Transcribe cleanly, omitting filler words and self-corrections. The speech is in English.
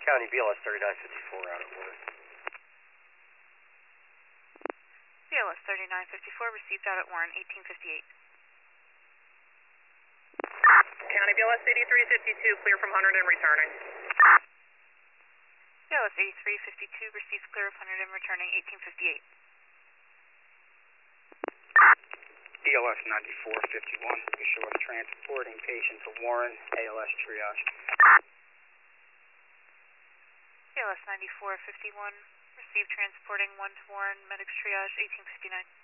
County BLS 3954 out at Warren. BLS 3954 received out at Warren, 1858. County BLS 8352, clear from Hunterdon, returning. BLS 8352 receives clear of Hunterdon, returning 1858. BLS 9451, you show us transporting patient to Warren, ALS triage. BLS 9451 received transporting 1 to Warren, medics triage 1859.